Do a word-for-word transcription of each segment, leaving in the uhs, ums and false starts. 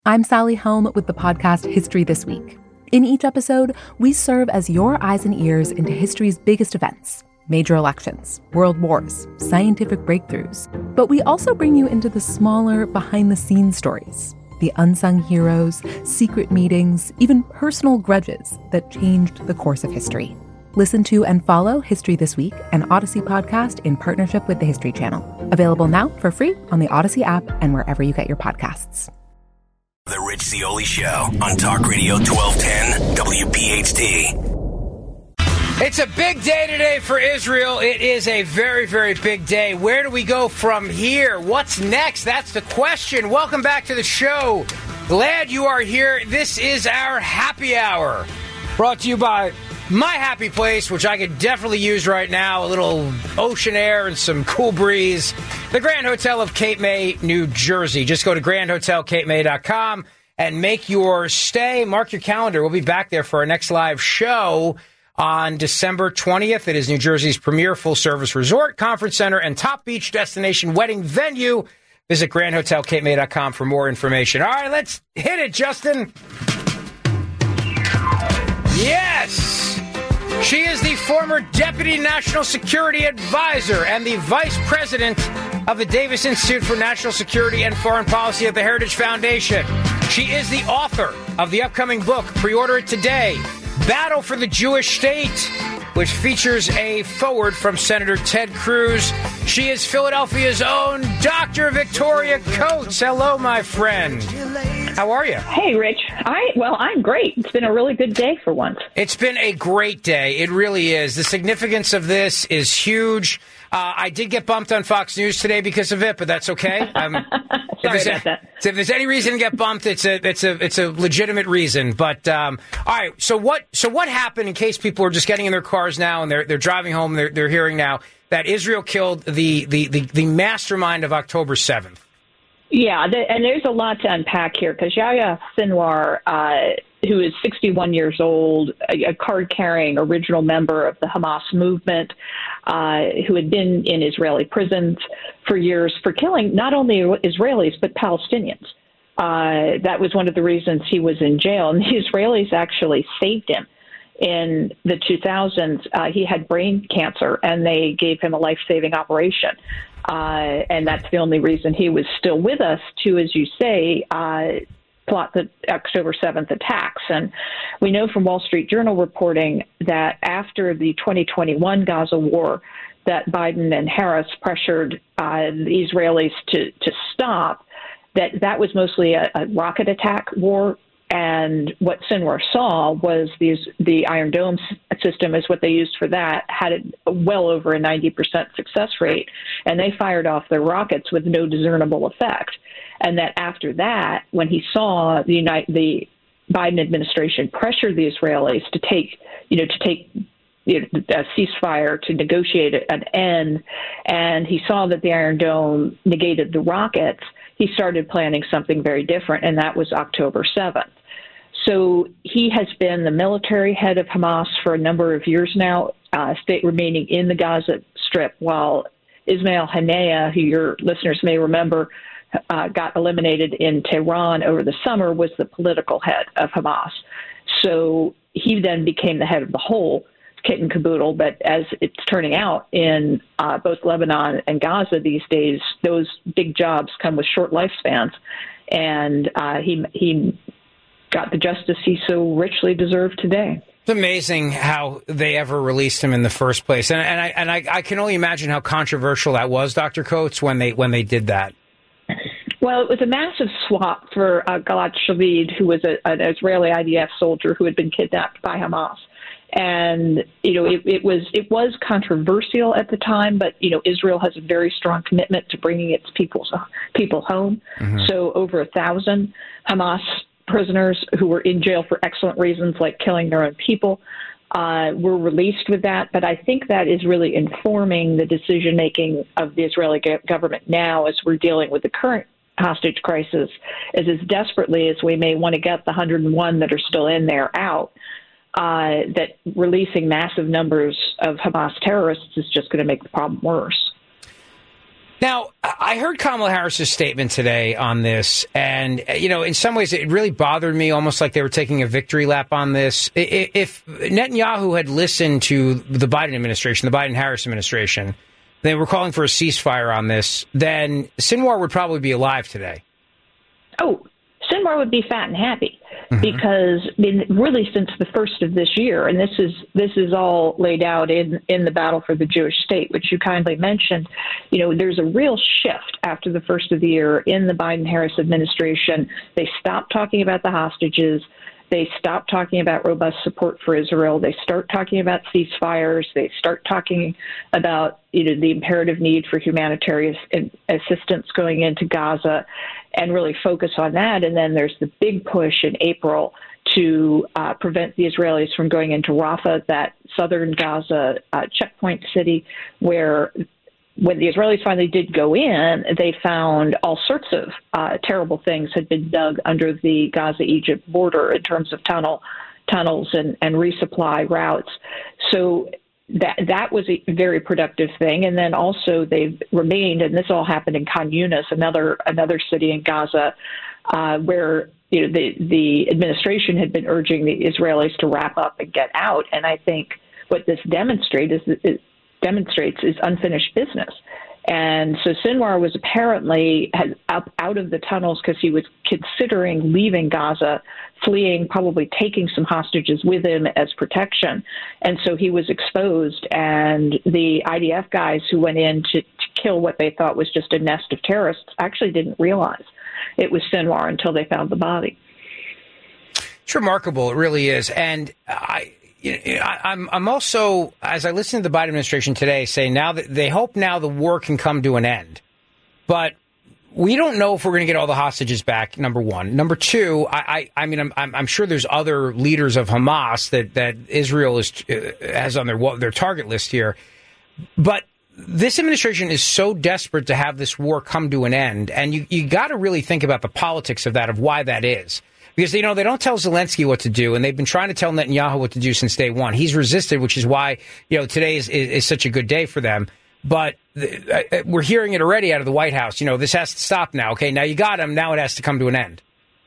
I'm Sally Helm with the podcast History This Week. In each episode, we serve as your eyes and ears into history's biggest events, major elections, world wars, scientific breakthroughs. But we also bring you into the smaller, behind-the-scenes stories, the unsung heroes, secret meetings, even personal grudges that changed the course of history. Listen to and follow History This Week, an Odyssey podcast in partnership with the History Channel. Available now for free on the Odyssey app and wherever you get your podcasts. The Rich Zeoli Show on Talk Radio twelve ten W P H T. It's a big day today for Israel. It is a very, very big day. Where do we go from here? What's next? That's the question. Welcome back to the show. Glad you are here. This is our happy hour. Brought to you by My Happy Place, which I could definitely use right now. A little ocean air and some cool breeze. The Grand Hotel of Cape May, New Jersey. Just go to grand hotel cape may dot com and make your stay. Mark your calendar. We'll be back there for our next live show on December twentieth. It is New Jersey's premier full-service resort, conference center, and top beach destination wedding venue. Visit grand hotel cape may dot com for more information. All right, let's hit it, Justin. Yes! She is the former Deputy National Security Advisor and the Vice President of the Davis Institute for National Security and Foreign Policy at the Heritage Foundation. She is the author of the upcoming book, pre-order it today, Battle for the Jewish State, which features a foreword from Senator Ted Cruz. She is Philadelphia's own Doctor Victoria Coates. Hello, my friend. How are you? Hey, Rich. I well, I'm great. It's been a really good day for once. It's been a great day. It really is. The significance of this is huge. Uh, I did get bumped on Fox News today because of it, but that's okay. Um, Sorry if, about that. if there's any reason to get bumped, it's a it's a it's a legitimate reason. But um, all right. So what so what happened? In case people are just getting in their cars now and they're they're driving home, they're they're hearing now that Israel killed the the the, the mastermind of October seventh. Yeah, the, and there's a lot to unpack here because Yahya Sinwar, uh, who is sixty-one years old, a, a card-carrying original member of the Hamas movement, uh, who had been in Israeli prisons for years for killing not only Israelis but Palestinians. Uh, that was one of the reasons he was in jail, and the Israelis actually saved him. In the two thousands, uh, he had brain cancer, and they gave him a life-saving operation. Uh, and that's the only reason he was still with us to, as you say, uh, plot the October seventh attacks. And we know from Wall Street Journal reporting that after the twenty twenty-one Gaza war, that Biden and Harris pressured uh, the Israelis to, to stop, that that was mostly a, a rocket attack war. And what Sinwar saw was these, the Iron Dome system is what they used for that, had a, well over a ninety percent success rate, and they fired off their rockets with no discernible effect. And that after that, when he saw the United, the Biden administration pressure the Israelis to take, you know, to take you know, a ceasefire, to negotiate an end, and he saw that the Iron Dome negated the rockets, he started planning something very different, and that was October seventh. So he has been the military head of Hamas for a number of years now, uh, state remaining in the Gaza Strip, while Ismail Haniyeh, who your listeners may remember, uh, got eliminated in Tehran over the summer, was the political head of Hamas. So he then became the head of the whole kit and caboodle. But as it's turning out in uh, both Lebanon and Gaza these days, those big jobs come with short lifespans. And uh, he he got the justice he so richly deserved today. It's amazing how they ever released him in the first place, and, and I and I, I can only imagine how controversial that was, Doctor Coates, when they when they did that. Well, it was a massive swap for uh, Gilad Shalit, who was a, an Israeli I D F soldier who had been kidnapped by Hamas. And, you know, it, it was it was controversial at the time, but, you know, Israel has a very strong commitment to bringing its people, people home. Mm-hmm. So over a thousand Hamas prisoners who were in jail for excellent reasons, like killing their own people, uh, were released with that. But I think that is really informing the decision-making of the Israeli government now as we're dealing with the current hostage crisis, as as desperately as we may want to get the one hundred and one that are still in there out. Uh, that releasing massive numbers of Hamas terrorists is just going to make the problem worse. Now, I heard Kamala Harris's statement today on this, and, you know, in some ways it really bothered me, almost like they were taking a victory lap on this. If Netanyahu had listened to the Biden administration, the Biden-Harris administration, they were calling for a ceasefire on this, then Sinwar would probably be alive today. Oh, Sinwar would be fat and happy. Mm-hmm. Because I mean, really since the first of this year, and this is this is all laid out in, in the battle for the Jewish state, which you kindly mentioned, you know, there's a real shift after the first of the year in the Biden-Harris administration. They stopped talking about the hostages. They stop talking about robust support for Israel. They start talking about ceasefires. They start talking about, you know, the imperative need for humanitarian assistance going into Gaza, and really focus on that. And then there's the big push in April to uh, prevent the Israelis from going into Rafah, that southern Gaza uh, checkpoint city, where when the Israelis finally did go in, they found all sorts of uh, terrible things had been dug under the Gaza-Egypt border in terms of tunnel tunnels and, and resupply routes. So that that was a very productive thing. And then also they've remained, and this all happened in Khan Yunis, another another city in Gaza, uh, where you know the the administration had been urging the Israelis to wrap up and get out. And I think what this demonstrates is, is demonstrates is unfinished business. And so Sinwar was apparently had up out of the tunnels because he was considering leaving Gaza, fleeing, probably taking some hostages with him as protection. And so he was exposed, and the I D F guys who went in to, to kill what they thought was just a nest of terrorists actually didn't realize it was Sinwar until they found the body. It's remarkable. It really is. And I... You know, I'm I'm also, as I listen to the Biden administration today, say now that they hope now the war can come to an end. But we don't know if we're going to get all the hostages back, number one. Number two, I, I, I mean, I'm, I'm sure there's other leaders of Hamas that, that Israel is uh, has on their their target list here. But this administration is so desperate to have this war come to an end. And you, you got to really think about the politics of that, of why that is. Because, you know, they don't tell Zelensky what to do, and they've been trying to tell Netanyahu what to do since day one. He's resisted, which is why, you know, today is, is, is such a good day for them. But the, uh, we're hearing it already out of the White House. You know, this has to stop now. Okay, now you got him. Now it has to come to an end.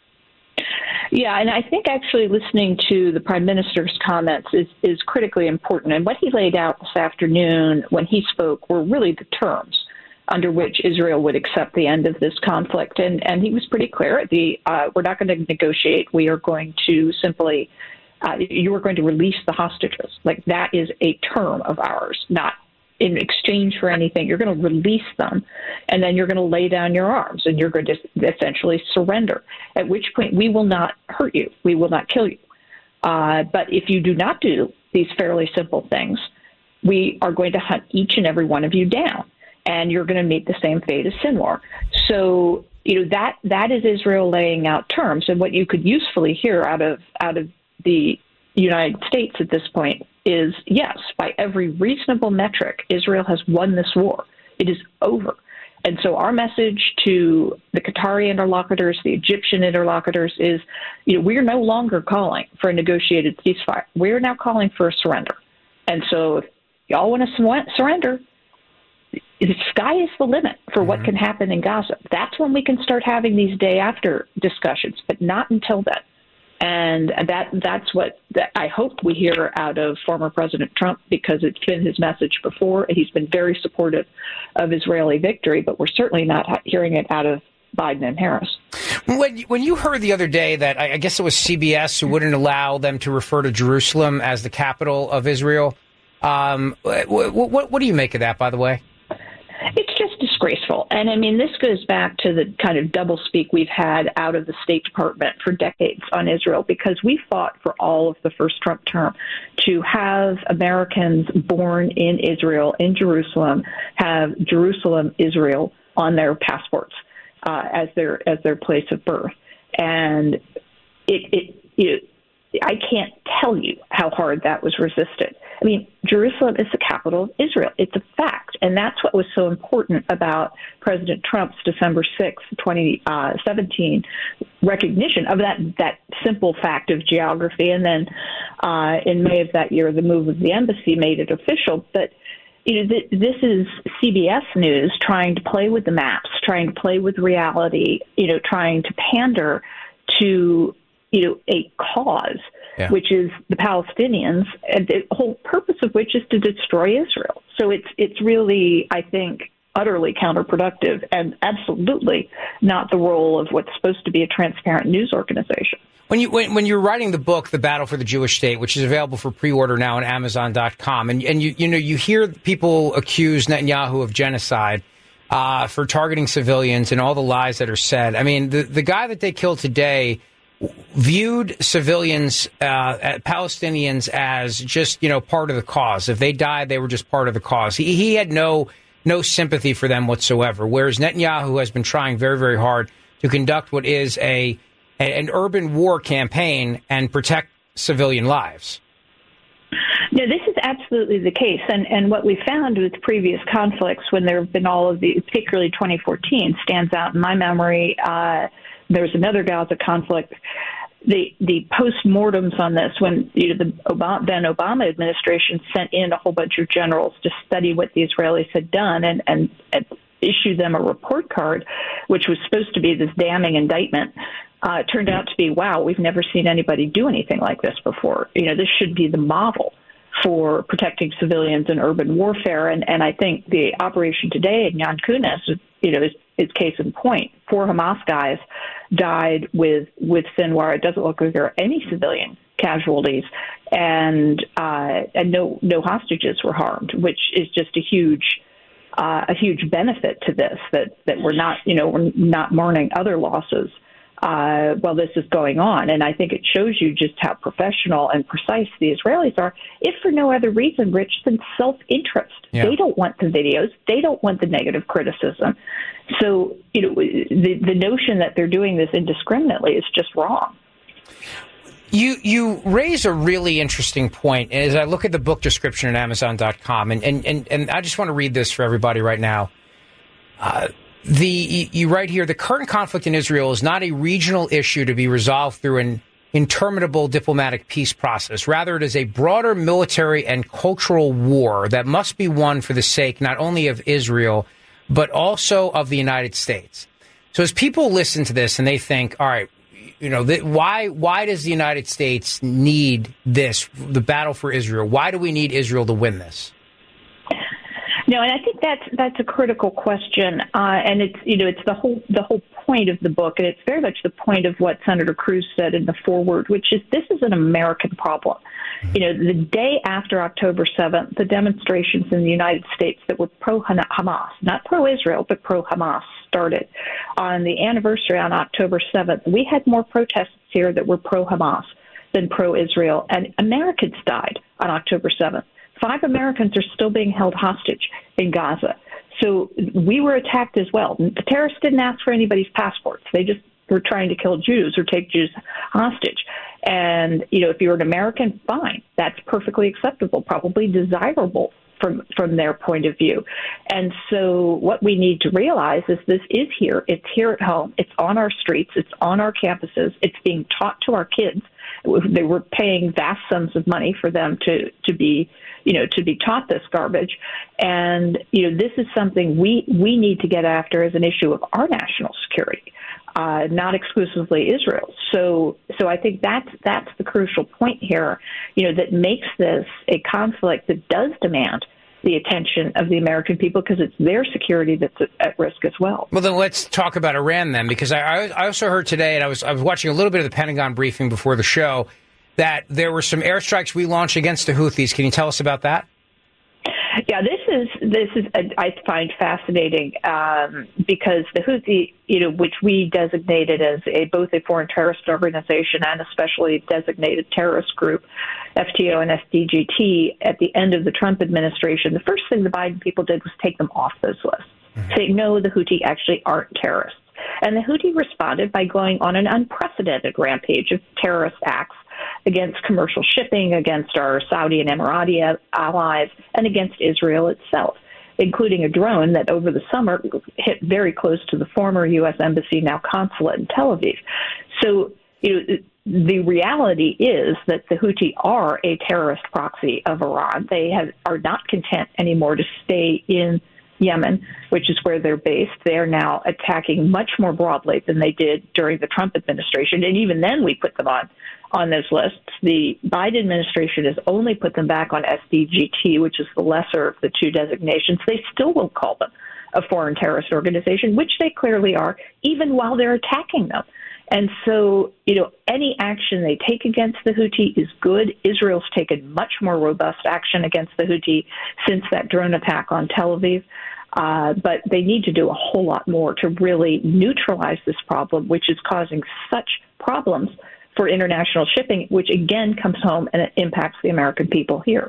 Yeah, and I think actually listening to the Prime Minister's comments is, is critically important. And what he laid out this afternoon when he spoke were really the terms under which Israel would accept the end of this conflict. And, and he was pretty clear. The uh, we're not going to negotiate. We are going to simply, uh, you are going to release the hostages. Like, that is a term of ours, not in exchange for anything. You're going to release them, and then you're going to lay down your arms, and you're going to essentially surrender, at which point we will not hurt you. We will not kill you. Uh, but if you do not do these fairly simple things, we are going to hunt each and every one of you down, and you're going to meet the same fate as Sinwar. So, you know, that that is Israel laying out terms. And what you could usefully hear out of out of the United States at this point is, yes, by every reasonable metric, Israel has won this war. It is over. And so our message to the Qatari interlocutors, the Egyptian interlocutors is, you know, we're no longer calling for a negotiated ceasefire. We're now calling for a surrender. And so if y'all want to surrender, the sky is the limit for mm-hmm. what can happen in Gaza. That's when we can start having these day after discussions, but not until then. And that that's what that I hope we hear out of former President Trump, because it's been his message before. He's been very supportive of Israeli victory, but we're certainly not hearing it out of Biden and Harris. When, when you heard the other day that, I guess it was C B S who wouldn't allow them to refer to Jerusalem as the capital of Israel, um, what, what, what do you make of that, by the way? It's just disgraceful. And I mean, this goes back to the kind of doublespeak we've had out of the State Department for decades on Israel, because we fought for all of the first Trump term to have Americans born in Israel, in Jerusalem, have Jerusalem, Israel on their passports uh, as their as their place of birth. And it, it, it I can't tell you how hard that was resisted. I mean, Jerusalem is the capital of Israel. It's a fact. And that's what was so important about President Trump's December sixth, twenty seventeen recognition of that, that simple fact of geography. And then uh, in May of that year, the move of the embassy made it official. But you know, th- this is C B S News trying to play with the maps, trying to play with reality, you know, trying to pander to, you know, a cause, yeah. which is the Palestinians, and the whole purpose of which is to destroy Israel. So it's it's really, I think, utterly counterproductive and absolutely not the role of what's supposed to be a transparent news organization. When you when, when you're writing the book, The Battle for the Jewish State, which is available for pre-order now on Amazon dot com, and and you you know you hear people accuse Netanyahu of genocide uh, for targeting civilians and all the lies that are said. I mean, the the guy that they killed today viewed civilians, uh, Palestinians, as just you know part of the cause. If they died, they were just part of the cause. He he had no no sympathy for them whatsoever. Whereas Netanyahu has been trying very very hard to conduct what is a an urban war campaign and protect civilian lives. No, this is absolutely the case. And and what we found with previous conflicts, when there have been all of the, particularly twenty fourteen, stands out in my memory. Uh, there was another Gaza conflict. The the post-mortems on this, when you know, the Obama, then Obama administration sent in a whole bunch of generals to study what the Israelis had done and, and, and issue them a report card, which was supposed to be this damning indictment. Uh, it turned out to be, wow, we've never seen anybody do anything like this before. You know, this should be the model for protecting civilians in urban warfare. And, and I think the operation today in Yan Kunis, you know, is, is case in point. Four Hamas guys died with, with Sinwar. It doesn't look like there are any civilian casualties, and uh, and no no hostages were harmed, which is just a huge uh, a huge benefit to this. That that we're not you know we're not mourning other losses Uh, while this is going on. And I think it shows you just how professional and precise the Israelis are, if for no other reason, Rich, than self-interest. Yeah. They don't want the videos. They don't want the negative criticism. So, you know, the, the notion that they're doing this indiscriminately is just wrong. You you raise a really interesting point. As I look at the book description at Amazon dot com, and, and, and, and I just want to read this for everybody right now. Uh, The you write here, the current conflict in Israel is not a regional issue to be resolved through an interminable diplomatic peace process. Rather, it is a broader military and cultural war that must be won for the sake not only of Israel, but also of the United States. So as people listen to this and they think, all right, you know, th- why why does the United States need this, the battle for Israel? Why do we need Israel to win this? No, and I think that's that's a critical question, uh, and it's you know it's the whole the whole point of the book, and it's very much the point of what Senator Cruz said in the foreword, which is this is an American problem. You know, the day after October seventh, the demonstrations in the United States that were pro-Hamas, not pro-Israel, but pro-Hamas, started. On the anniversary on October seventh, we had more protests here that were pro-Hamas than pro-Israel, and Americans died on October seventh. Five Americans are still being held hostage in Gaza. So we were attacked as well. The terrorists didn't ask for anybody's passports. They just were trying to kill Jews or take Jews hostage. And, you know, if you're an American, fine. That's perfectly acceptable, probably desirable from from their point of view. And so what we need to realize is this is here. It's here at home. It's on our streets. It's on our campuses. It's being taught to our kids. They were paying vast sums of money for them to, to be, you know, to be taught this garbage. And, you know, this is something we, we need to get after as an issue of our national security, uh, not exclusively Israel. So, so I think that's, that's the crucial point here, you know, that makes this a conflict that does demand the attention of the American people, because it's their security that's at risk as well. Well, then let's talk about Iran then, because I, I also heard today, and I was I was watching a little bit of the Pentagon briefing before the show, that there were some airstrikes we launched against the Houthis. Can you tell us about that? Yeah, this is this is I find fascinating um, because the Houthi, you know, which we designated as a both a foreign terrorist organization and a specially designated terrorist group, F T O and S D G T, at the end of the Trump administration, the first thing the Biden people did was take them off those lists, mm-hmm. saying no, the Houthi actually aren't terrorists. And the Houthi responded by going on an unprecedented rampage of terrorist acts against commercial shipping, against our Saudi and Emirati allies, and against Israel itself, including a drone that over the summer hit very close to the former U S embassy, now consulate in Tel Aviv. So, you know, the reality is that the Houthi are a terrorist proxy of Iran. They have, are not content anymore to stay in Yemen, which is where they're based. They are now attacking much more broadly than they did during the Trump administration. And even then we put them on, on those lists. The Biden administration has only put them back on S D G T, which is the lesser of the two designations. They still won't call them a foreign terrorist organization, which they clearly are, even while they're attacking them. And so, you know, any action they take against the Houthi is good. Israel's taken much more robust action against the Houthi since that drone attack on Tel Aviv. Uh, but they need to do a whole lot more to really neutralize this problem, which is causing such problems for international shipping, which again comes home and it impacts the American people here.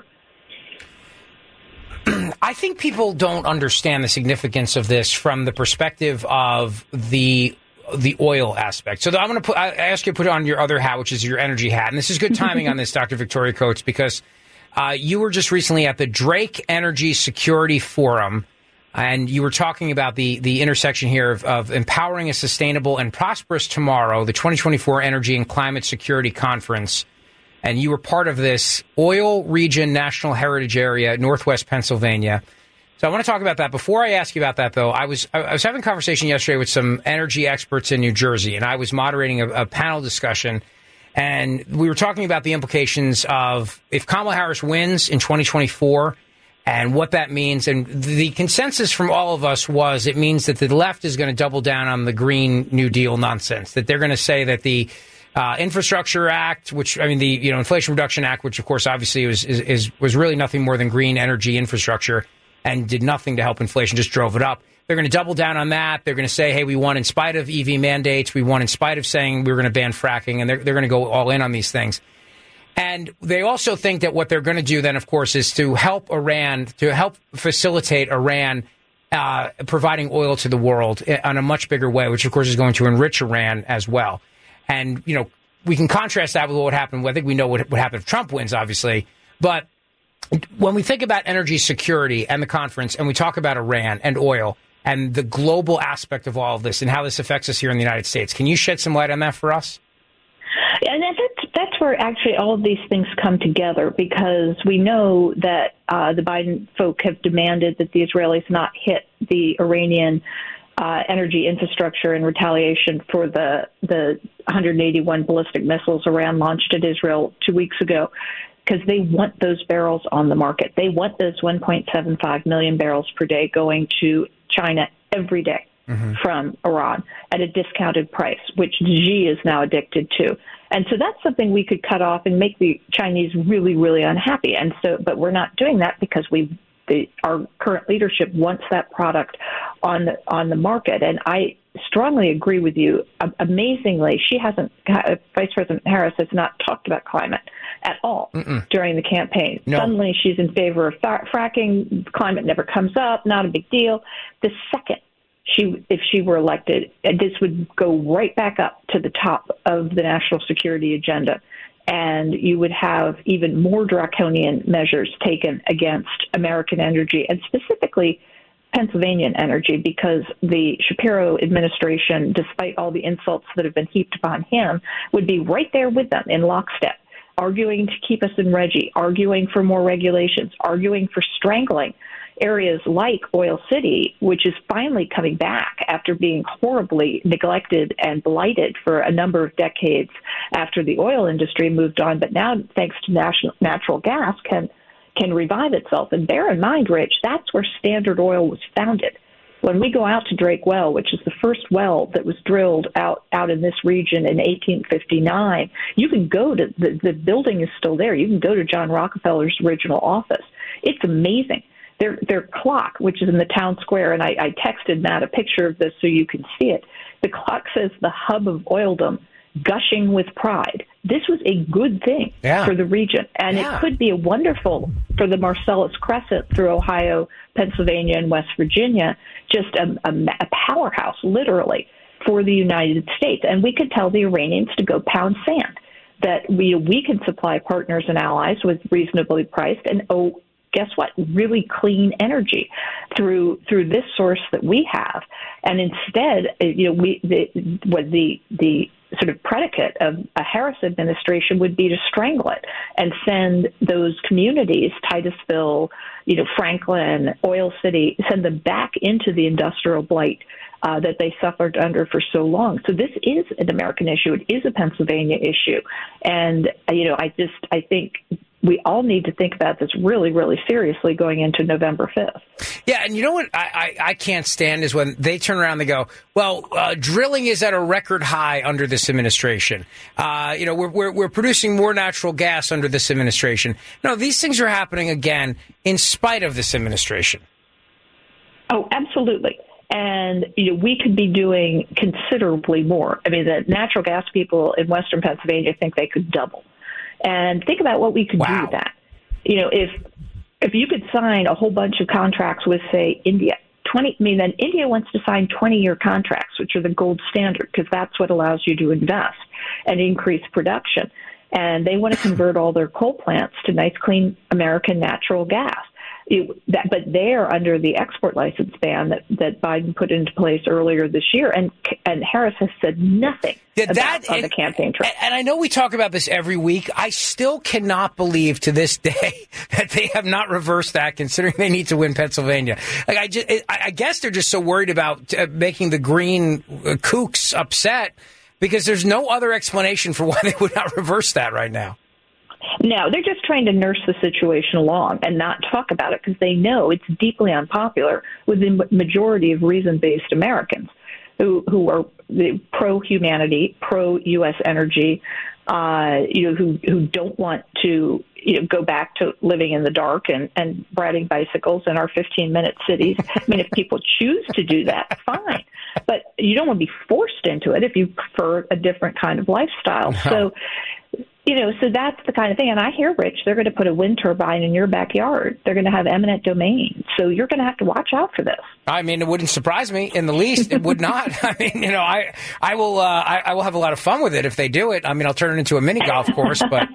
I think people don't understand the significance of this from the perspective of the the oil aspect. So I'm going to put, I ask you to put on your other hat, which is your energy hat. And this is good timing on this, Doctor Victoria Coates, because uh, you were just recently at the Drake Energy Security Forum, and you were talking about the, the intersection here of, of empowering a sustainable and prosperous tomorrow, the twenty twenty-four Energy and Climate Security Conference. And you were part of this Oil Region National Heritage Area, Northwest Pennsylvania. So I want to talk about that. Before I ask you about that, though, I was I was having a conversation yesterday with some energy experts in New Jersey, and I was moderating a, a panel discussion, and we were talking about the implications of if Kamala Harris wins in twenty twenty-four and what that means. And the consensus from all of us was it means that the left is going to double down on the Green New Deal nonsense, that they're going to say that the Uh, Infrastructure Act, which I mean the you know Inflation Reduction Act, which of course obviously was is, is was really nothing more than green energy infrastructure and did nothing to help inflation, just drove it up. They're going to double down on that. They're going to say, hey, we won in spite of E V mandates. We won in spite of saying we were going to ban fracking, and they're they're going to go all in on these things. And they also think that what they're going to do then, of course, is to help Iran, to help facilitate Iran uh, providing oil to the world on a much bigger way, which of course is going to enrich Iran as well. And, you know, we can contrast that with what would happen. Well, I think we know what would happen if Trump wins, obviously. But when we think about energy security and the conference, and we talk about Iran and oil and the global aspect of all of this and how this affects us here in the United States, can you shed some light on that for us? And that's, that's where actually all of these things come together, because we know that uh, the Biden folk have demanded that the Israelis not hit the Iranian Uh, energy infrastructure in retaliation for the the one hundred eighty-one ballistic missiles Iran launched at Israel two weeks ago, because they want those barrels on the market. They want those one point seven five million barrels per day going to China every day mm-hmm. from Iran at a discounted price, which Xi is now addicted to. And so that's something we could cut off and make the Chinese really, really unhappy. And so, but we're not doing that because we The, our current leadership wants that product on the, on the market. And I strongly agree with you. Um, amazingly, she hasn't, uh, Vice President Harris has not talked about climate at all Mm-mm. during the campaign. No. Suddenly she's in favor of fa- fracking. Climate never comes up. Not a big deal. The second she, if she were elected, this would go right back up to the top of the national security agenda. And you would have even more draconian measures taken against American energy, and specifically Pennsylvania energy, because the Shapiro administration, despite all the insults that have been heaped upon him, would be right there with them in lockstep, arguing to keep us in Reggie, arguing for more regulations, arguing for strangling areas like Oil City, which is finally coming back after being horribly neglected and blighted for a number of decades after the oil industry moved on. But now, thanks to national, natural gas, can can revive itself. And bear in mind, Rich, that's where Standard Oil was founded. When we go out to Drake Well, which is the first well that was drilled out, out in this region in eighteen fifty-nine, you can go to, the, the building is still there. You can go to John Rockefeller's original office. It's amazing. Their their clock, which is in the town square, and I, I texted Matt a picture of this so you can see it. The clock says the hub of oildom, gushing with pride. This was a good thing yeah. for the region, and yeah. it could be a wonderful for the Marcellus Crescent through Ohio, Pennsylvania, and West Virginia, just a, a, a powerhouse, literally, for the United States. And we could tell the Iranians to go pound sand, that we we can supply partners and allies with reasonably priced and oh. guess what? Really clean energy through through this source that we have, and instead, you know, we the what the the sort of predicate of a Harris administration would be to strangle it and send those communities, Titusville, you know, Franklin, Oil City, send them back into the industrial blight uh, that they suffered under for so long. So this is an American issue. It is a Pennsylvania issue. And, uh, you know, I just, I think we all need to think about this really, really seriously going into November fifth. Yeah, and you know what I, I, I can't stand is when they turn around and they go, well, uh, drilling is at a record high under this administration. Uh, you know, we're, we're we're producing more natural gas under this administration. No, these things are happening again in spite of this administration. Oh, absolutely. And, you know, we could be doing considerably more. I mean, the natural gas people in Western Pennsylvania think they could double. And think about what we could wow. do with that. You know, if if you could sign a whole bunch of contracts with, say, India, twenty. I mean, then India wants to sign twenty-year contracts, which are the gold standard, because that's what allows you to invest and increase production. And they want to convert all their coal plants to nice, clean American natural gas. It, that, but they're under the export license ban that, that Biden put into place earlier this year, and and Harris has said nothing yeah, about that, on and, the campaign trail. And I know we talk about this every week. I still cannot believe to this day that they have not reversed that, considering they need to win Pennsylvania. Like I, just, I guess they're just so worried about uh, making the green uh, kooks upset, because there's no other explanation for why they would not reverse that right now. No, they're just trying to nurse the situation along and not talk about it, because they know it's deeply unpopular with the majority of reason-based Americans who who are pro-humanity, pro-U S energy, uh, you know, who who don't want to you know, go back to living in the dark and, and riding bicycles in our fifteen-minute cities. I mean, if people choose to do that, fine. But you don't want to be forced into it if you prefer a different kind of lifestyle. No. So, you know, so that's the kind of thing. And I hear, Rich, they're going to put a wind turbine in your backyard. They're going to have eminent domain. So you're going to have to watch out for this. I mean, it wouldn't surprise me in the least. It would not. I mean, you know, I I will uh, I, I will have a lot of fun with it if they do it. I mean, I'll turn it into a mini golf course. But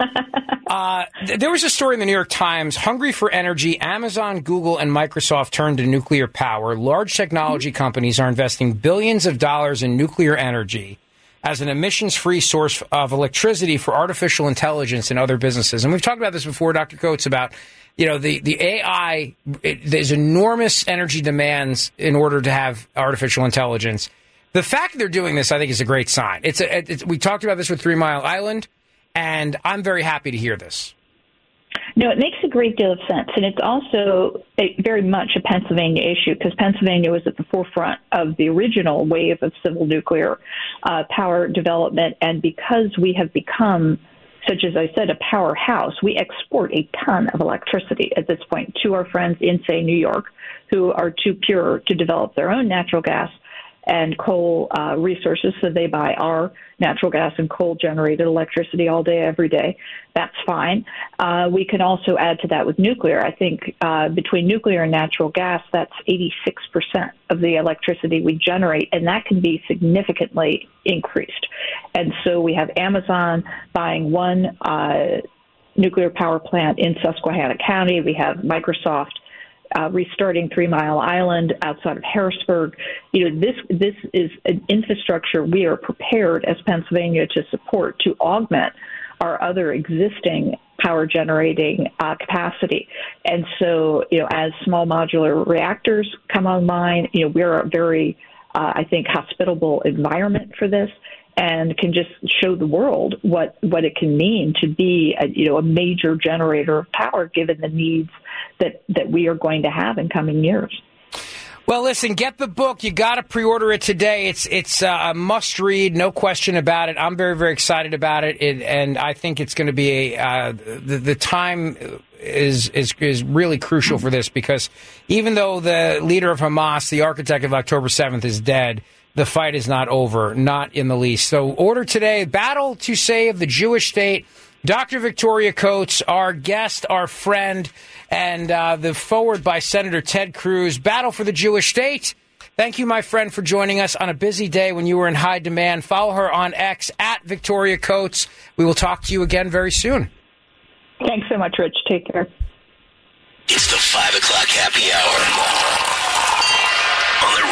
uh, th- there was a story in the New York Times, hungry for energy, Amazon, Google, and Microsoft turned to nuclear power. Large technology companies are investing billions of dollars in nuclear energy as an emissions-free source of electricity for artificial intelligence and other businesses. And we've talked about this before, Doctor Coates, about, you know, the, the A I, it, there's enormous energy demands in order to have artificial intelligence. The fact that they're doing this, I think, is a great sign. It's a, it's, we talked about this with Three Mile Island, and I'm very happy to hear this. No, it makes a great deal of sense, and it's also a, very much a Pennsylvania issue, because Pennsylvania was at the forefront of the original wave of civil nuclear uh, power development, and because we have become, such as I said, a powerhouse, we export a ton of electricity at this point to our friends in, say, New York, who are too pure to develop their own natural gas and coal uh, resources, so they buy our natural gas and coal-generated electricity all day, every day. That's fine. Uh, we can also add to that with nuclear. I think uh, between nuclear and natural gas, that's eighty-six percent of the electricity we generate, and that can be significantly increased. And so we have Amazon buying one uh, nuclear power plant in Susquehanna County. We have Microsoft Uh, restarting Three Mile Island outside of Harrisburg. You know, this this is an infrastructure we are prepared as Pennsylvania to support, to augment our other existing power generating uh, capacity. And so, you know, as small modular reactors come online, you know, we're a very, uh, I think, hospitable environment for this, and can just show the world what, what it can mean to be a, you know, a major generator of power, given the needs that, that we are going to have in coming years. Well, listen, get the book. You got to pre-order it today. It's it's a must read, no question about it. I'm very, very excited about it, it and I think it's going to be a uh, the, the time is is is really crucial for this, because even though the leader of Hamas, the architect of October seventh, is dead, the fight is not over, not in the least. So order today. Battle to Save the Jewish State. Doctor Victoria Coates, our guest, our friend, and uh, the forward by Senator Ted Cruz. Battle for the Jewish State. Thank you, my friend, for joining us on a busy day when you were in high demand. Follow her on X, at Victoria Coates. We will talk to you again very soon. Thanks so much, Rich. Take care. It's the five o'clock happy hour on the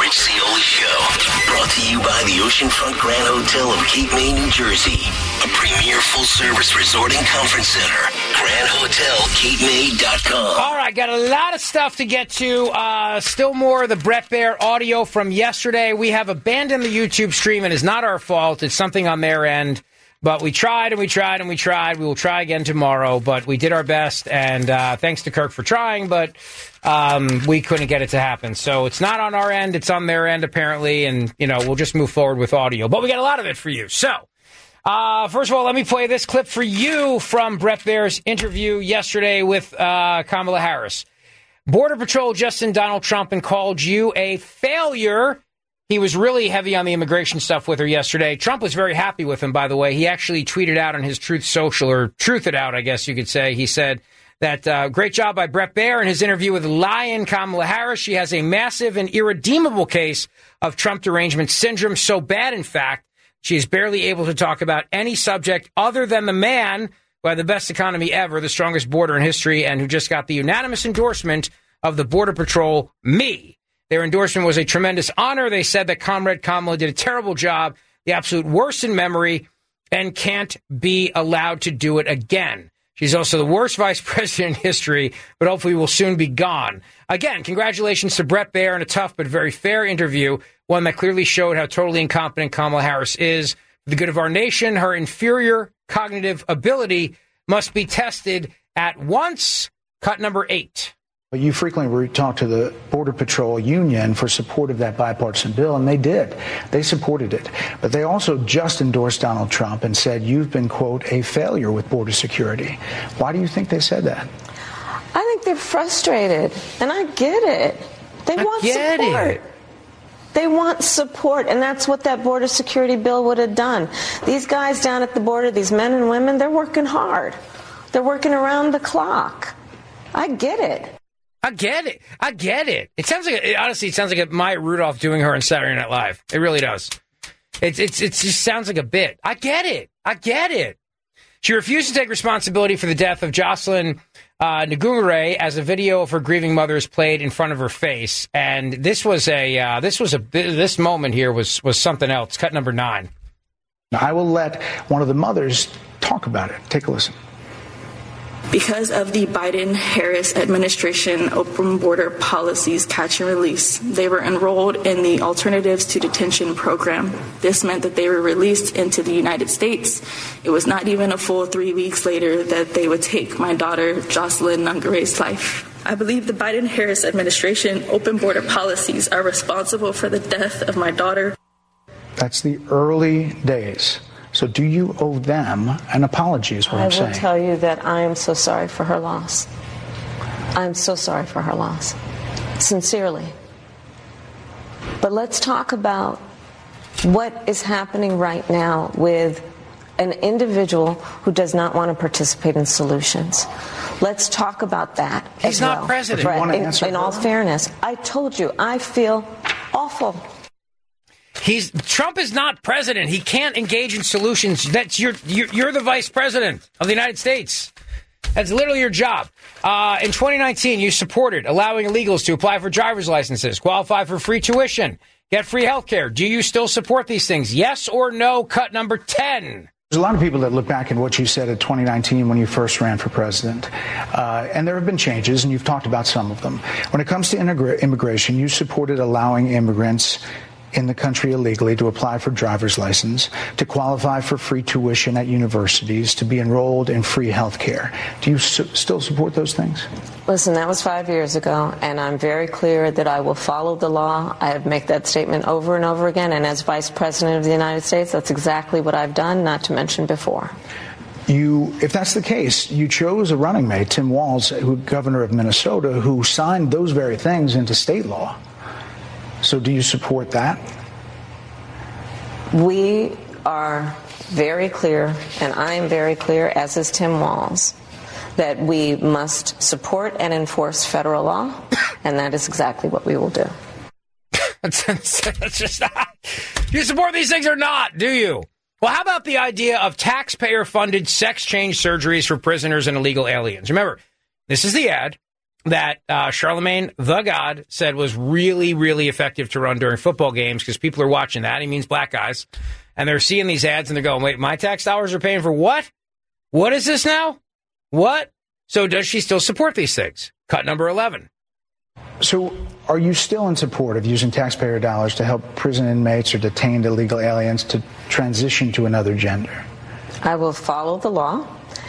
Rich Zeoli Show. Brought to you by the Oceanfront Grand Hotel of Cape May, New Jersey. A premier full-service resort and conference center. grand hotel cape may dot com. All right, got a lot of stuff to get to. Uh, still more of the Bret Baier audio from yesterday. We have abandoned the YouTube stream, and it's not our fault. It's something on their end. But we tried and we tried and we tried. We will try again tomorrow, but we did our best. And uh, thanks to Kirk for trying, but um, we couldn't get it to happen. So it's not on our end. It's on their end, apparently. And, you know, we'll just move forward with audio. But we got a lot of it for you. So, uh, first of all, let me play this clip for you from Bret Baier's interview yesterday with uh, Kamala Harris. Border Patrol Justin Donald Trump and called you a failure. He was really heavy on the immigration stuff with her yesterday. Trump was very happy with him, by the way. He actually tweeted out on his Truth Social, or truthed out, I guess you could say. He said that uh, great job by Bret Baier in his interview with Lion Kamala Harris. She has a massive and irredeemable case of Trump derangement syndrome. So bad, in fact, she is barely able to talk about any subject other than the man who had the best economy ever, the strongest border in history, and who just got the unanimous endorsement of the Border Patrol, me. Their endorsement was a tremendous honor. They said that Comrade Kamala did a terrible job, the absolute worst in memory, and can't be allowed to do it again. She's also the worst vice president in history, but hopefully will soon be gone. Again, congratulations to Bret Baier in a tough but very fair interview, one that clearly showed how totally incompetent Kamala Harris is. For the good of our nation, her inferior cognitive ability must be tested at once. Cut number eight. You frequently talk to the Border Patrol Union for support of that bipartisan bill, and they did. They supported it. But they also just endorsed Donald Trump and said you've been, quote, a failure with border security. Why do you think they said that? I think they're frustrated, and I get it. They I want get support. It. They want support, and that's what that border security bill would have done. These guys down at the border, these men and women, they're working hard. They're working around the clock. I get it. I get it. I get it. It sounds like, it, honestly, it sounds like a Maya Rudolph doing her on Saturday Night Live. It really does. It, it's, it just sounds like a bit. I get it. I get it. She refused to take responsibility for the death of Jocelyn uh, Ngungure as a video of her grieving mother is played in front of her face. And this was a, uh, this was a, this moment here was, was something else. Cut number nine. I will let one of the mothers talk about it. Take a listen. Because of the Biden-Harris administration open border policies catch and release, they were enrolled in the Alternatives to Detention program. This meant that they were released into the United States. It was not even a full three weeks later that they would take my daughter, Jocelyn Ngungure's life. I believe the Biden-Harris administration open border policies are responsible for the death of my daughter. That's the early days. So do you owe them an apology is what I I'm saying. will tell you that I am so sorry for her loss. I'm so sorry for her loss. Sincerely. But let's talk about what is happening right now with an individual who does not want to participate in solutions. Let's talk about that He's as not well. president. You want to in, answer in all fairness, I told you, I feel awful. He's Trump is not president. He can't engage in solutions. That's your you're, you're the vice president of the United States. That's literally your job. Uh, in twenty nineteen, you supported allowing illegals to apply for driver's licenses, qualify for free tuition, get free health care. Do you still support these things? Yes or no? Cut number ten. There's a lot of people that look back at what you said in twenty nineteen when you first ran for president. Uh, and there have been changes, and you've talked about some of them. When it comes to integra- immigration, you supported allowing immigrants in the country illegally to apply for driver's license, to qualify for free tuition at universities, to be enrolled in free health care. Do you su- still support those things? Listen, that was five years ago, and I'm very clear that I will follow the law. I make that statement over and over again, and as Vice President of the United States, that's exactly what I've done, not to mention before. You, if that's the case, you chose a running mate, Tim Walz, who, governor of Minnesota, who signed those very things into state law. So do you support that? We are very clear, and I am very clear, as is Tim Walz, that we must support and enforce federal law, and that is exactly what we will do. That's just not. You support these things or not, do you? Well, how about the idea of taxpayer-funded sex change surgeries for prisoners and illegal aliens? Remember, this is the ad. that uh, Charlemagne the God said was really, really effective to run during football games because people are watching that. He means black guys. And they're seeing these ads and they're going, wait, my tax dollars are paying for what? What is this now? What? So does she still support these things? Cut number eleven. So are you still in support of using taxpayer dollars to help prison inmates or detained illegal aliens to transition to another gender? I will follow the law.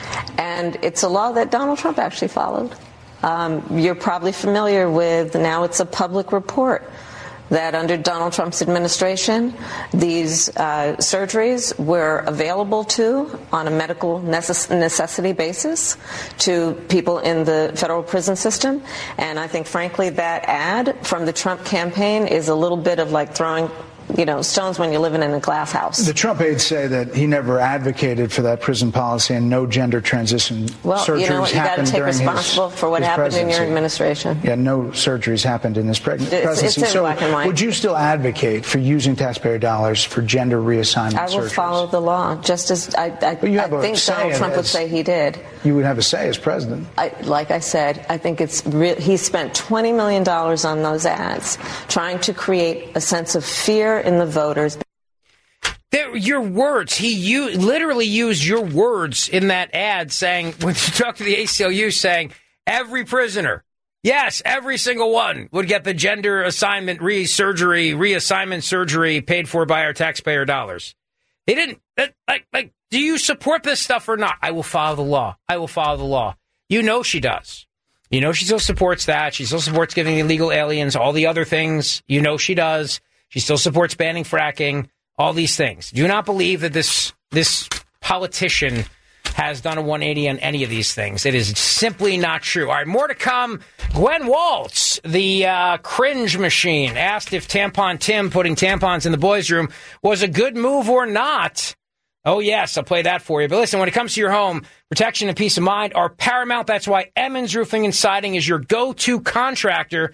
And it's a law that Donald Trump actually followed. Um, you're probably familiar with, now it's a public report, that under Donald Trump's administration, these uh, surgeries were available to, on a medical necess- necessity basis, to people in the federal prison system. And I think, frankly, that ad from the Trump campaign is a little bit of like throwing, you know, stones when you're living in a glass house. The Trump aides say that he never advocated for that prison policy and no gender transition well, surgeries you know what, you happened take during responsible his, for what his happened presidency. in your administration. Yeah, no surgeries happened in this preg- it's, presidency. It's in so black and white. Would you still advocate for using taxpayer dollars for gender reassignment surgeries? I will surgeries? follow the law, just as I, I, but you have I think Donald Trump as, would say he did. You would have a say as president. I, like I said, I think it's re- he spent twenty million dollars on those ads, trying to create a sense of fear in the voters. They're your words. He u- literally used your words in that ad saying, when you talk to the A C L U, saying every prisoner, yes, every single one would get the gender assignment re-surgery, reassignment surgery paid for by our taxpayer dollars. They didn't, like, like, do you support this stuff or not? I will follow the law. I will follow the law. You know she does. You know she still supports that. She still supports giving illegal aliens all the other things. You know she does. She still supports banning fracking. All these things. Do not believe that this this politician has done a one eighty on any of these things. It is simply not true. All right, more to come. Gwen Waltz, the uh, cringe machine, asked if Tampon Tim putting tampons in the boys' room was a good move or not. Oh, yes, I'll play that for you. But listen, when it comes to your home, protection and peace of mind are paramount. That's why Emmons Roofing and Siding is your go-to contractor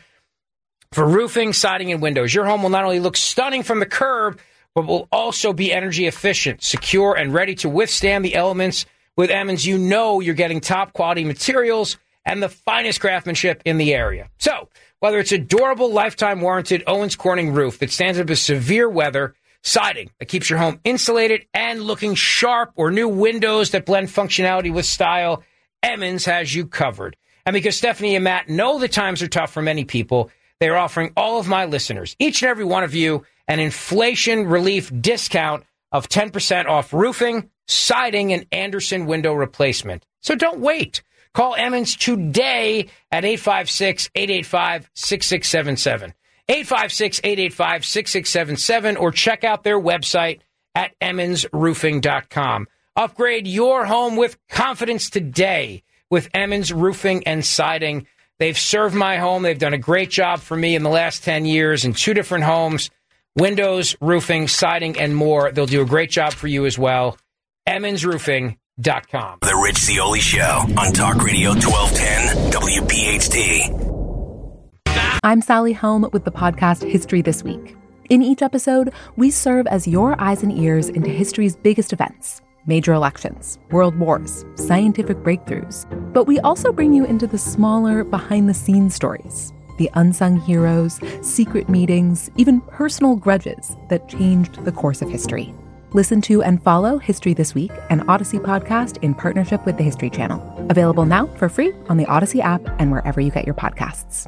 for roofing, siding, and windows. Your home will not only look stunning from the curb, but will also be energy efficient, secure, and ready to withstand the elements. With Emmons, you know you're getting top quality materials and the finest craftsmanship in the area. So, whether it's a durable, lifetime warranted Owens Corning roof that stands up to severe weather, siding that keeps your home insulated and looking sharp, or new windows that blend functionality with style, Emmons has you covered. And because Stephanie and Matt know the times are tough for many people, they are offering all of my listeners, each and every one of you, an inflation relief discount of ten percent off roofing, siding, and Anderson window replacement. So don't wait. Call Emmons today at eight five six, eight eight five, six six seven seven. eight five six, eight eight five, six six seven seven, or check out their website at emmons roofing dot com. Upgrade your home with confidence today with Emmons Roofing and Siding. They've served my home. They've done a great job for me in the last ten years in two different homes. Windows, roofing, siding, and more. They'll do a great job for you as well. emmons roofing dot com. The Rich Zeoli Show on Talk Radio twelve ten W P H T. I'm Sally Helm with the podcast History This Week. In each episode, we serve as your eyes and ears into history's biggest events, major elections, world wars, scientific breakthroughs. But we also bring you into the smaller, behind-the-scenes stories, the unsung heroes, secret meetings, even personal grudges that changed the course of history. Listen to and follow History This Week, an Odyssey podcast in partnership with the History Channel. Available now for free on the Odyssey app and wherever you get your podcasts.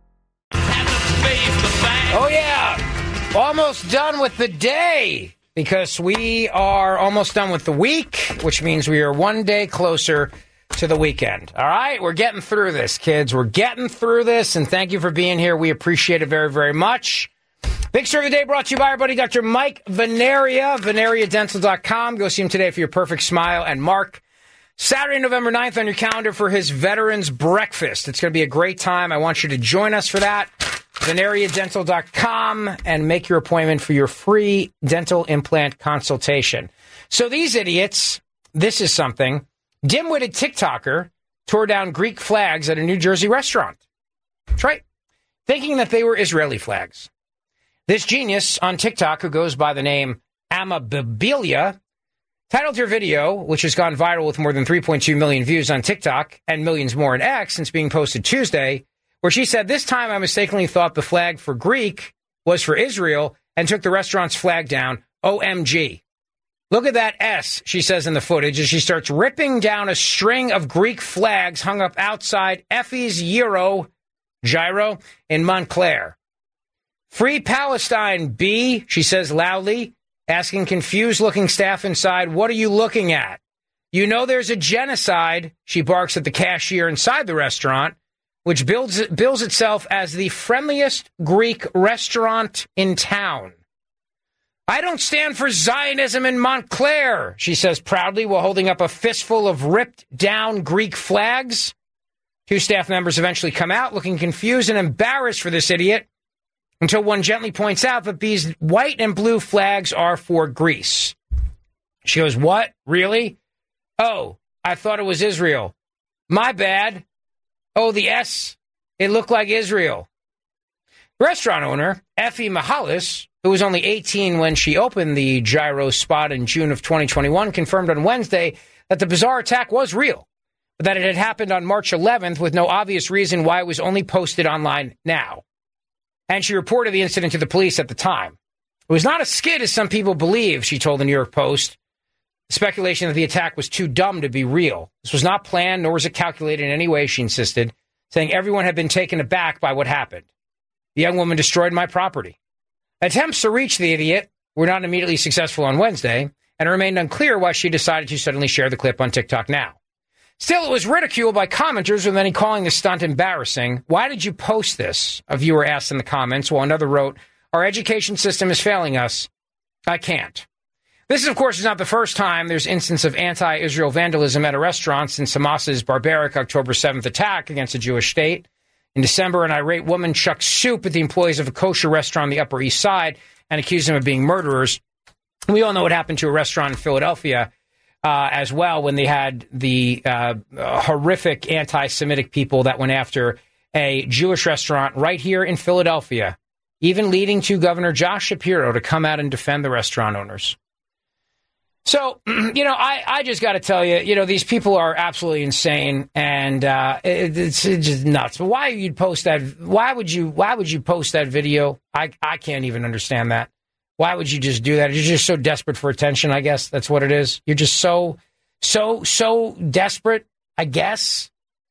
Oh, yeah. Almost done with the day, because we are almost done with the week, which means we are one day closer to the weekend. All right? We're getting through this, kids. We're getting through this, and thank you for being here. We appreciate it very, very much. Big Story of the Day brought to you by our buddy Doctor Mike Veneria, veneria dental dot com. Go see him today for your perfect smile. And mark Saturday, November ninth on your calendar for his Veterans Breakfast. It's going to be a great time. I want you to join us for that. veneria dental dot com, and make your appointment for your free dental implant consultation. So these idiots, this is something. Dim-witted TikToker tore down Greek flags at a New Jersey restaurant. That's right. Thinking that they were Israeli flags. This genius on TikTok, who goes by the name Amabilia, titled her video, which has gone viral with more than three point two million views on TikTok and millions more in X since being posted Tuesday, where she said, "This time I mistakenly thought the flag for Greek was for Israel and took the restaurant's flag down. O M G. Look at that S," she says in the footage, as she starts ripping down a string of Greek flags hung up outside Effie's Gyro, Gyro in Montclair. "Free Palestine, B," she says loudly, asking confused-looking staff inside, "What are you looking at? You know there's a genocide," she barks at the cashier inside the restaurant, which builds, bills itself as the friendliest Greek restaurant in town. "I don't stand for Zionism in Montclair," she says proudly while holding up a fistful of ripped-down Greek flags. Two staff members eventually come out looking confused and embarrassed for this idiot, until one gently points out that these white and blue flags are for Greece. She goes, "What? Really? Oh, I thought it was Israel. My bad. Oh, the S, it looked like Israel." The restaurant owner, Effie Mahalis, who was only eighteen when she opened the Gyro spot in June of twenty twenty-one, confirmed on Wednesday that the bizarre attack was real, but that it had happened on March eleventh with no obvious reason why it was only posted online now. And she reported the incident to the police at the time. "It was not a skit, as some people believe," she told the New York Post. Speculation that the attack was too dumb to be real. "This was not planned, nor was it calculated in any way," she insisted, saying everyone had been taken aback by what happened. "The young woman destroyed my property." Attempts to reach the idiot were not immediately successful on Wednesday, and it remained unclear why she decided to suddenly share the clip on TikTok now. Still, it was ridiculed by commenters, with many calling the stunt embarrassing. "Why did you post this?" a viewer asked in the comments, while another wrote, "Our education system is failing us. I can't." This, of course, is not the first time there's instance of anti-Israel vandalism at a restaurant since Hamas's barbaric October seventh attack against a Jewish state. In December, an irate woman chucked soup at the employees of a kosher restaurant on the Upper East Side and accused them of being murderers. We all know what happened to a restaurant in Philadelphia Uh, as well, when they had the uh, horrific anti-Semitic people that went after a Jewish restaurant right here in Philadelphia, even leading to Governor Josh Shapiro to come out and defend the restaurant owners. So, you know, I, I just got to tell you, you know, these people are absolutely insane, and uh, it, it's, it's just nuts. But why you'd post that? Why would you? Why would you post that video? I I can't even understand that. Why would you just do that? You're just so desperate for attention, I guess. That's what it is. You're just so, so, so desperate, I guess.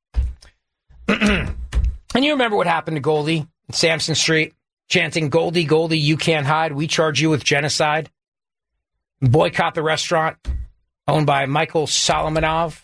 And you remember what happened to Goldie at Sampson Street, chanting, "Goldie, Goldie, you can't hide. We charge you with genocide." Boycott the restaurant owned by Michael Solomonov.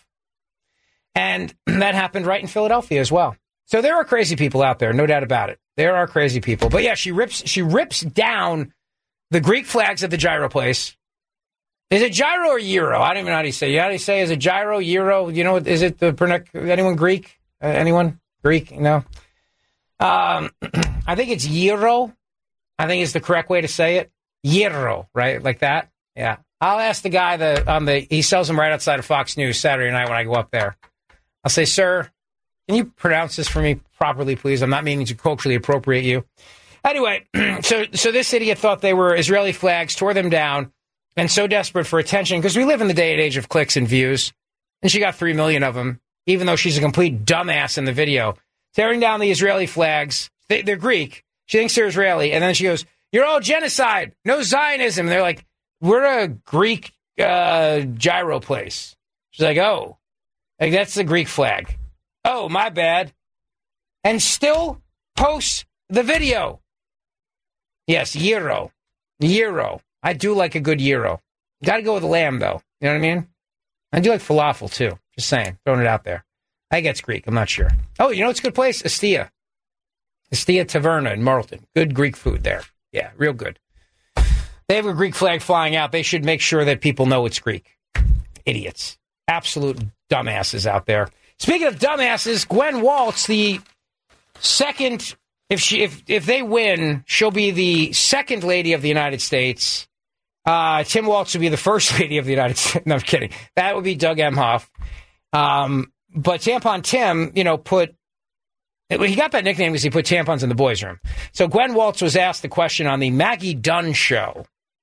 And that happened right in Philadelphia as well. So there are crazy people out there, no doubt about it. There are crazy people. But yeah, she rips, she rips down the Greek flags at the Gyro place. Is it Gyro or Euro? I don't even know how to say. How do you say? Is it Gyro, Euro? You know, is it the anyone Greek? Uh, anyone Greek? No. Um, I think it's Euro. I think it's the correct way to say it. Euro, right? Like that. Yeah. I'll ask the guy that on the. He sells them right outside of Fox News Saturday night when I go up there. I'll say, "Sir, can you pronounce this for me properly, please? I'm not meaning to culturally appropriate you." Anyway, so so this idiot thought they were Israeli flags, tore them down, and so desperate for attention, because we live in the day and age of clicks and views, and she got three million of them, even though she's a complete dumbass in the video, tearing down the Israeli flags. They, they're Greek. She thinks they're Israeli, and then she goes, "You're all genocide, no Zionism." And they're like, "We're a Greek uh, Gyro place." She's like, "Oh, like that's the Greek flag. Oh, my bad." And still posts the video. Yes, Euro. Euro. I do like a good Euro. Got to go with lamb, though. You know what I mean? I do like falafel, too. Just saying. Throwing it out there. I think it's Greek. I'm not sure. Oh, you know it's a good place? Estia. Estia Taverna in Marlton. Good Greek food there. Yeah, real good. They have a Greek flag flying out. They should make sure that people know it's Greek. Idiots. Absolute dumbasses out there. Speaking of dumbasses, Gwen Waltz, the second... If she, if if they win, she'll be the second lady of the United States. Uh, Tim Waltz will be the first lady of the United States. No, I'm kidding. That would be Doug Emhoff. Um, but Tampon Tim, you know, put... He got that nickname because he put tampons in the boys' room. So Gwen Waltz was asked the question on the Maggie Dunn show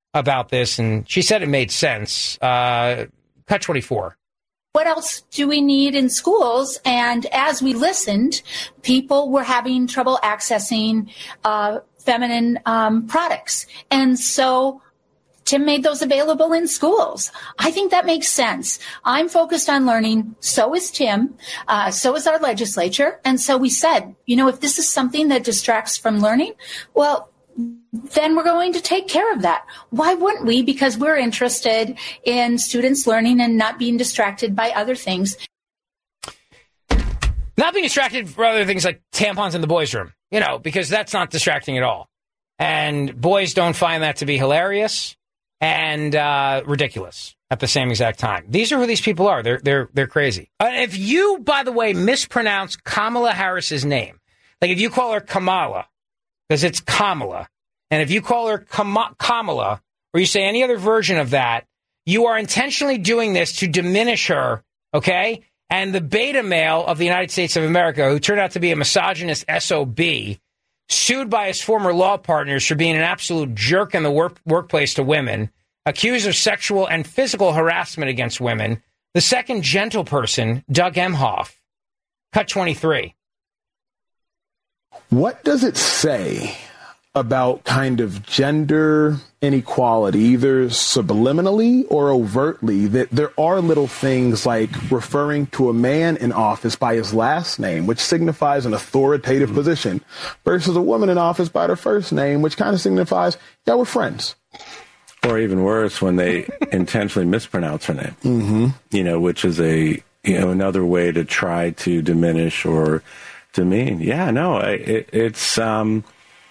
about this, and she said it made sense. Uh, cut twenty-four. What else do we need in schools? And as we listened, people were having trouble accessing uh, feminine um, products. And so Tim made those available in schools. I think that makes sense. I'm focused on learning. So is Tim. Uh, so is our legislature. And so we said, you know, if this is something that distracts from learning, well, then we're going to take care of that. Why wouldn't we? Because we're interested in students learning and not being distracted by other things. Not being distracted for other things like tampons in the boys' room, you know, because that's not distracting at all. And boys don't find that to be hilarious and uh, ridiculous at the same exact time. These are who these people are. They're they're they're crazy. Uh, if you, by the way, mispronounce Kamala Harris's name, like if you call her Kamala, because it's Kamala, and if you call her Kam- Kamala, or you say any other version of that, you are intentionally doing this to diminish her, okay? And the beta male of the United States of America, who turned out to be a misogynist S O B, sued by his former law partners for being an absolute jerk in the work- workplace to women, accused of sexual and physical harassment against women. The second gentle person, Doug Emhoff. Cut twenty-three. What does it say about kind of gender inequality, either subliminally or overtly, that there are little things like referring to a man in office by his last name, which signifies an authoritative mm-hmm. position, versus a woman in office by their first name, which kind of signifies, yeah, we're friends. Or even worse, when they intentionally mispronounce her name, mm-hmm. you know, which is a, you know, another way to try to diminish or demean. Yeah, no, it, it's, um,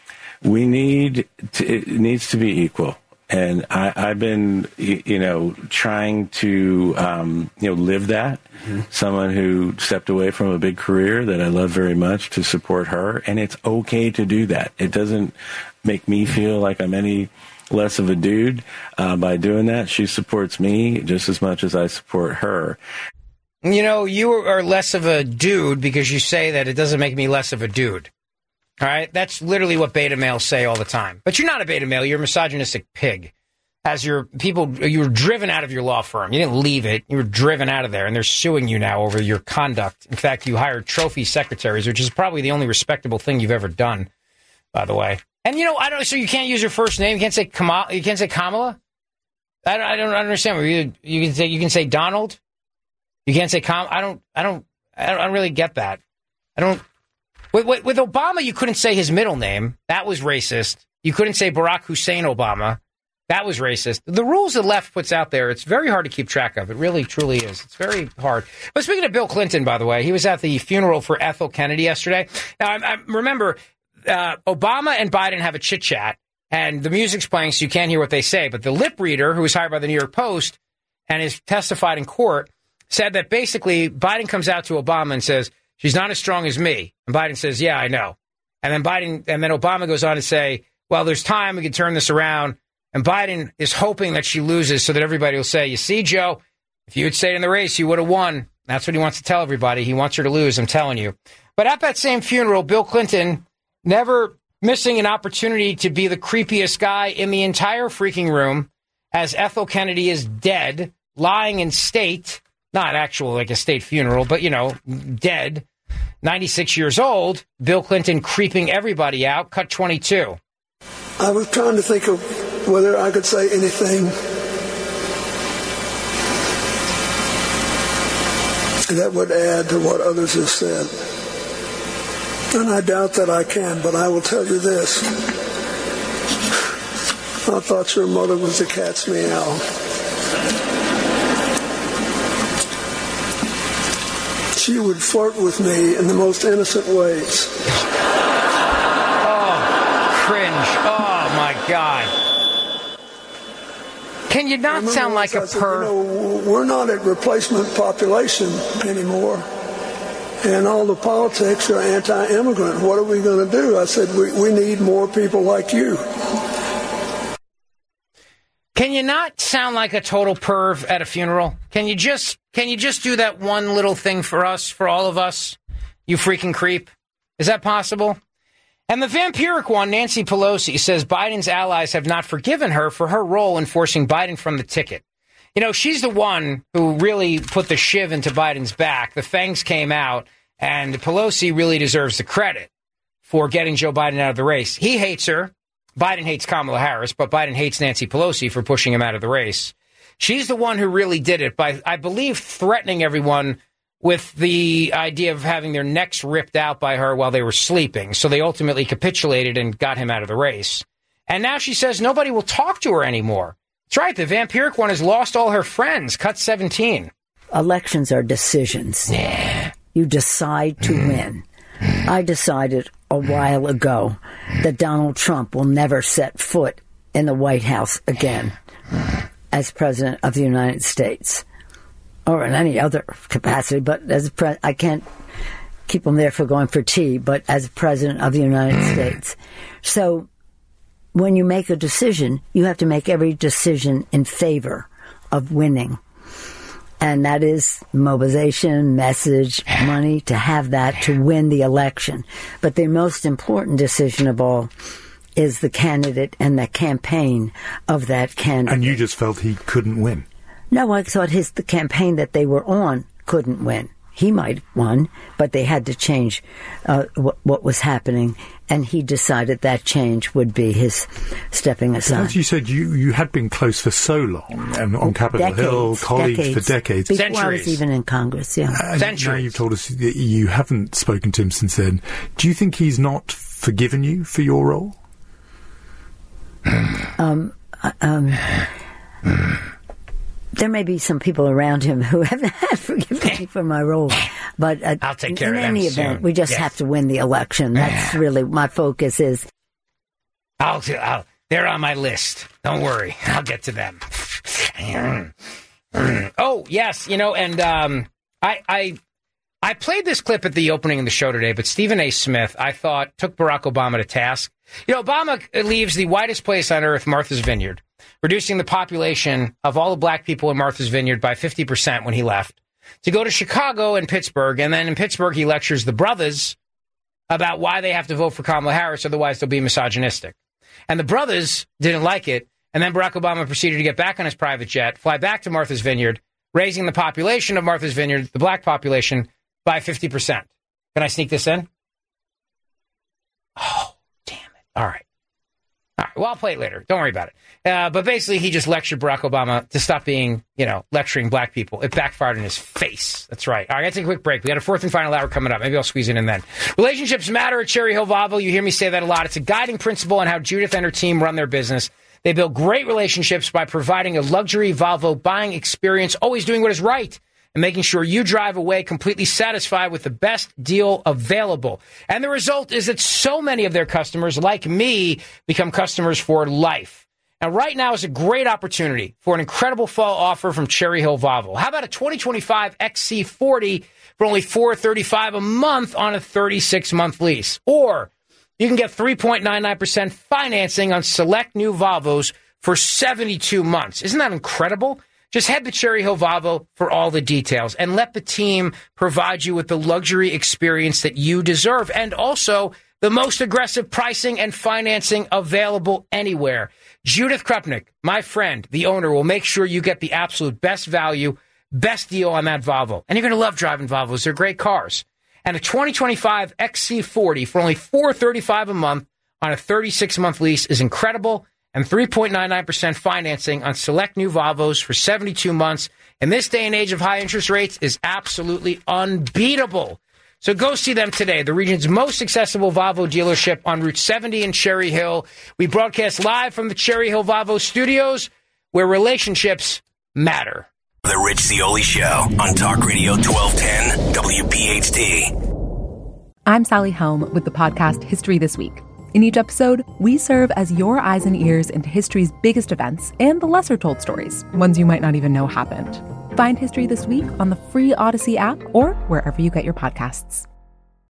we need to, it needs to be equal. And I, I've been, you know, trying to, um, you know, live that. Mm-hmm. Someone who stepped away from a big career that I love very much to support her. And it's okay to do that. It doesn't make me feel like I'm any less of a dude uh, by doing that. She supports me just as much as I support her. You know, you are less of a dude because you say that it doesn't make me less of a dude. All right? That's literally what beta males say all the time. But you're not a beta male. You're a misogynistic pig. As your people, you were driven out of your law firm. You didn't leave it. You were driven out of there, and they're suing you now over your conduct. In fact, you hired trophy secretaries, which is probably the only respectable thing you've ever done, by the way. And, you know, I don't. So you can't use your first name? You can't say Kamala? You can't say Kamala? I don't, I don't understand. You, you, can say, you can say Donald? You can't say Kam. I don't, I don't, I don't, I don't really get that. I don't. With, with, with Obama, you couldn't say his middle name. That was racist. You couldn't say Barack Hussein Obama. That was racist. The rules the left puts out there, it's very hard to keep track of. It really, truly is. It's very hard. But speaking of Bill Clinton, by the way, he was at the funeral for Ethel Kennedy yesterday. Now, I, I remember uh, Obama and Biden have a chit-chat, and the music's playing, so you can't hear what they say. But the lip reader, who was hired by the New York Post and is testified in court, said that basically Biden comes out to Obama and says, she's not as strong as me. And Biden says, yeah, I know. And then Biden, and then Obama goes on to say, well, there's time. We can turn this around. And Biden is hoping that she loses so that everybody will say, you see, Joe, if you had stayed in the race, you would have won. That's what he wants to tell everybody. He wants her to lose, I'm telling you. But at that same funeral, Bill Clinton, never missing an opportunity to be the creepiest guy in the entire freaking room, as Ethel Kennedy is dead, lying in state, not actual like a state funeral, but, you know, dead, ninety-six years old, Bill Clinton creeping everybody out. Cut twenty-two. I was trying to think of whether I could say anything that would add to what others have said. And I doubt that I can, but I will tell you this. I thought your mother was a cat's meow. She would flirt with me in the most innocent ways. Oh, cringe. Oh, my God. Can you not sound like a perv? You know, we're not at replacement population anymore, and all the politics are anti-immigrant. What are we going to do? I said, we, we need more people like you. Can you not sound like a total perv at a funeral? Can you just can you just do that one little thing for us, for all of us, you freaking creep? Is that possible? And the vampiric one, Nancy Pelosi, says Biden's allies have not forgiven her for her role in forcing Biden from the ticket. You know, she's the one who really put the shiv into Biden's back. The fangs came out, and Pelosi really deserves the credit for getting Joe Biden out of the race. He hates her. Biden hates Kamala Harris, but Biden hates Nancy Pelosi for pushing him out of the race. She's the one who really did it by, I believe, threatening everyone with the idea of having their necks ripped out by her while they were sleeping. So they ultimately capitulated and got him out of the race. And now she says nobody will talk to her anymore. That's right. The vampiric one has lost all her friends. Cut seventeen. Elections are decisions. Yeah. You decide to mm. win. I decided a while ago that Donald Trump will never set foot in the White House again as president of the United States. Or in any other capacity, but as a pre- I can't keep him there for going for tea, but as president of the United States. So when you make a decision, you have to make every decision in favor of winning. And that is mobilization, message, money, to have that to win the election. But the most important decision of all is the candidate and the campaign of that candidate. And you just felt he couldn't win? No, I thought his the campaign that they were on couldn't win. He might have won, but they had to change uh, what, what was happening, and he decided that change would be his stepping aside. As you said, you, you had been close for so long, and on Capitol decades, Hill, colleagues decades. for decades. Before Centuries. I was even in Congress, yeah. And Centuries. now you've told us that you haven't spoken to him since then. Do you think he's not forgiven you for your role? Um, um, there may be some people around him who haven't forgiven me for my role, but uh, I'll take care in of them any event, soon. we just Yes. have to win the election. That's really my focus. Is I'll, I'll, they're on my list. Don't worry. I'll get to them. Oh, yes. You know, and um, I, I, I played this clip at the opening of the show today, but Stephen A. Smith, I thought, took Barack Obama to task. You know, Obama leaves the whitest place on earth, Martha's Vineyard, reducing the population of all the black people in Martha's Vineyard by fifty percent when he left, to go to Chicago and Pittsburgh. And then in Pittsburgh, he lectures the brothers about why they have to vote for Kamala Harris, otherwise they'll be misogynistic. And the brothers didn't like it. And then Barack Obama proceeded to get back on his private jet, fly back to Martha's Vineyard, raising the population of Martha's Vineyard, the black population, by fifty percent. Can I sneak this in? Oh, damn it. All right. All right. Well, I'll play it later. Don't worry about it. Uh, but basically, he just lectured Barack Obama to stop being, you know, lecturing black people. It backfired in his face. That's right. All right, I got to take a quick break. We got a fourth and final hour coming up. Maybe I'll squeeze it in then. Relationships matter at Cherry Hill Volvo. You hear me say that a lot. It's a guiding principle on how Judith and her team run their business. They build great relationships by providing a luxury Volvo buying experience, always doing what is right, and making sure you drive away completely satisfied with the best deal available. And the result is that so many of their customers, like me, become customers for life. Now, right now is a great opportunity for an incredible fall offer from Cherry Hill Volvo. How about a twenty twenty-five X C forty for only four hundred thirty-five dollars a month on a thirty-six month lease? Or you can get three point nine nine percent financing on select new Volvos for seventy-two months. Isn't that incredible? Just head to Cherry Hill Volvo for all the details and let the team provide you with the luxury experience that you deserve, and also the most aggressive pricing and financing available anywhere. Judith Krupnik, my friend, the owner, will make sure you get the absolute best value, best deal on that Volvo. And you're going to love driving Volvos. They're great cars. And a twenty twenty-five X C forty for only four hundred thirty-five dollars a month on a thirty-six month lease is incredible. And three point nine nine percent financing on select new Volvos for seventy-two months in this day and age of high interest rates is absolutely unbeatable. So go see them today, the region's most accessible Volvo dealership on Route seventy in Cherry Hill. We broadcast live from the Cherry Hill Volvo studios, where relationships matter. The Rich Zeoli Show on Talk Radio twelve ten W P H T. I'm Sally Helm with the podcast History This Week. In each episode, we serve as your eyes and ears into history's biggest events and the lesser-told stories, ones you might not even know happened. Find History This Week on the free Odyssey app or wherever you get your podcasts.